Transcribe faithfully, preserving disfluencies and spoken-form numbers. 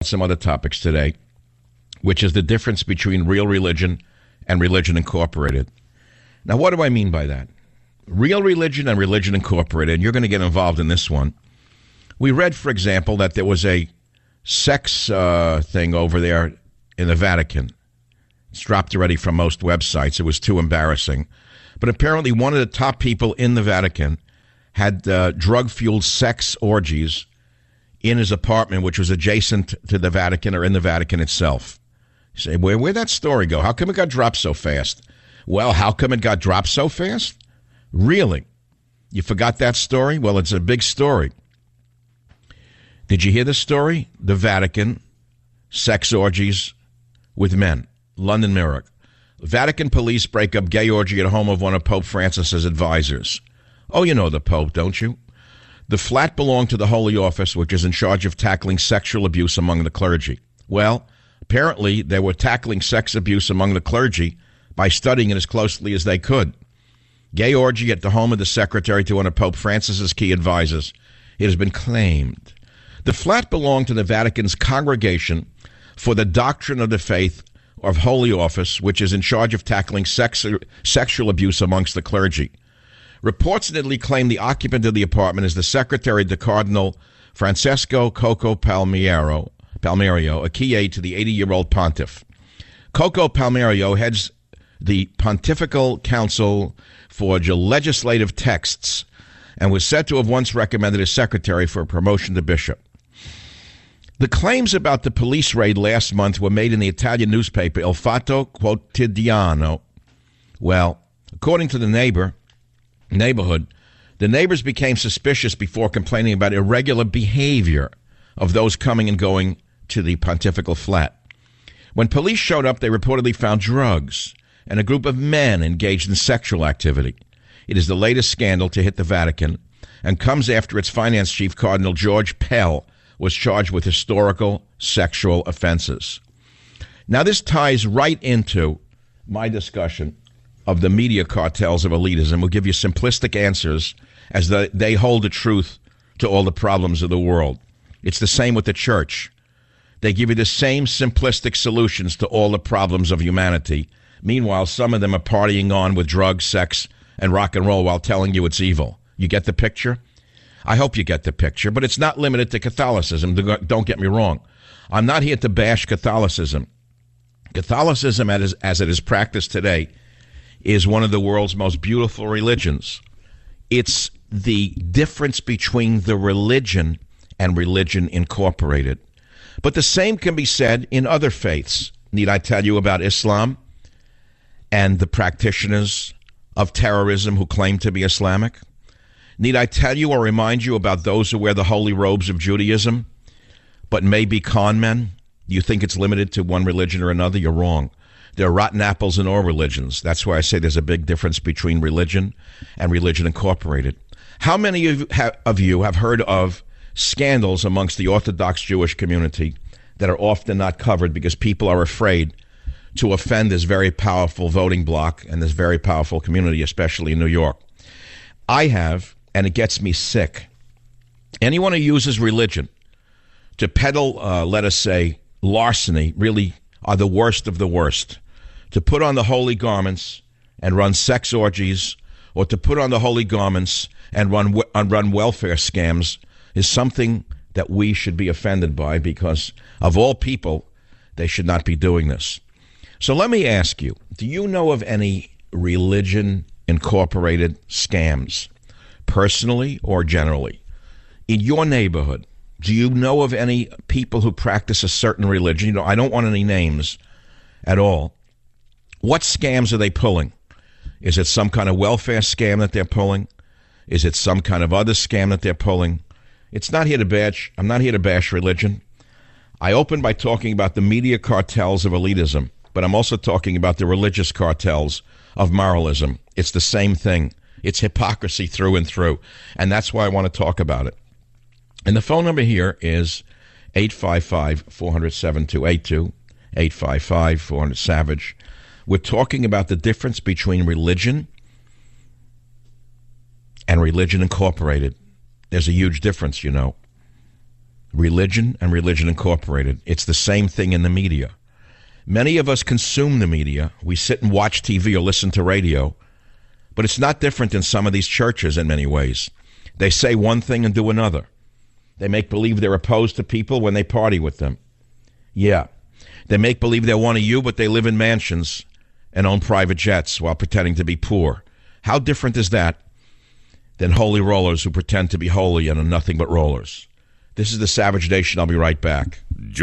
some other topics today, which is the difference between real religion and religion incorporated. Now, what do I mean by that? Real religion and religion incorporated, and you're going to get involved in this one. We read, for example, that there was a sex uh, thing over there in the Vatican. It's dropped already from most websites. It was too embarrassing. But apparently one of the top people in the Vatican had uh, drug-fueled sex orgies in his apartment, which was adjacent to the Vatican or in the Vatican itself. You say, where, where'd that story go? How come it got dropped so fast? Well, how come it got dropped so fast? Really? You forgot that story? Well, it's a big story. Did you hear the story? The Vatican, sex orgies with men. London Mirror. Vatican police break up gay orgy at home of one of Pope Francis's advisors. Oh, you know the Pope, don't you? The flat belonged to the Holy Office, which is in charge of tackling sexual abuse among the clergy. Well, apparently they were tackling sex abuse among the clergy by studying it as closely as they could. Gay orgy at the home of the secretary to one of Pope Francis's key advisors. It has been claimed. The flat belonged to the Vatican's Congregation for the Doctrine of the Faith of Holy Office, which is in charge of tackling sex, sexual abuse amongst the clergy. Reports admittedly claim the occupant of the apartment is the secretary to Cardinal Francesco Coco Palmiero, Palmerio, a key aide to the eighty-year-old pontiff. Coco Palmerio heads the Pontifical Council for Legislative Texts and was said to have once recommended his secretary for a promotion to bishop. The claims about the police raid last month were made in the Italian newspaper Il Fatto Quotidiano. Well, according to the neighbor, neighborhood, the neighbors became suspicious before complaining about irregular behavior of those coming and going to the pontifical flat. When police showed up, they reportedly found drugs and a group of men engaged in sexual activity. It is the latest scandal to hit the Vatican and comes after its finance chief, Cardinal George Pell, was charged with historical sexual offenses. Now, this ties right into my discussion of the media cartels of elitism. We'll give you simplistic answers as the, they hold the truth to all the problems of the world. It's the same with the church. They give you the same simplistic solutions to all the problems of humanity. Meanwhile, some of them are partying on with drugs, sex, and rock and roll while telling you it's evil. You get the picture? I hope you get the picture, but it's not limited to Catholicism. Don't get me wrong. I'm not here to bash Catholicism. Catholicism, as, as it is practiced today, is one of the world's most beautiful religions. It's the difference between the religion and religion incorporated. But the same can be said in other faiths. Need I tell you about Islam and the practitioners of terrorism who claim to be Islamic? Need I tell you or remind you about those who wear the holy robes of Judaism, but may be con men? You think it's limited to one religion or another? You're wrong. There are rotten apples in all religions. That's why I say there's a big difference between religion and religion incorporated. How many of, of you have heard of scandals amongst the Orthodox Jewish community that are often not covered because people are afraid to offend this very powerful voting bloc and this very powerful community, especially in New York? I have, and it gets me sick. Anyone who uses religion to peddle, uh, let us say, larceny, really are the worst of the worst. To put on the holy garments and run sex orgies, or to put on the holy garments and run and run welfare scams is something that we should be offended by, because of all people, they should not be doing this. So let me ask you, do you know of any religion incorporated scams, personally or generally? In your neighborhood, do you know of any people who practice a certain religion? You know, I don't want any names at all. What scams are they pulling? Is it some kind of welfare scam that they're pulling? Is it some kind of other scam that they're pulling? It's not here to bash. I'm not here to bash religion. I opened by talking about the media cartels of elitism, but I'm also talking about the religious cartels of moralism. It's the same thing. It's hypocrisy through and through, and that's why I want to talk about it. And the phone number here is eight five five, four hundred, seven two eight two, eight five five, four hundred, SAVAGE. We're talking about the difference between religion and religion incorporated. There's a huge difference, you know. Religion and Religion Incorporated. It's the same thing in the media. Many of us consume the media. We sit and watch T V or listen to radio. But it's not different in some of these churches in many ways. They say one thing and do another. They make believe they're opposed to people when they party with them. Yeah. They make believe they're one of you, but they live in mansions and own private jets while pretending to be poor. How different is that than holy rollers who pretend to be holy and are nothing but rollers? This is the Savage Nation. I'll be right back.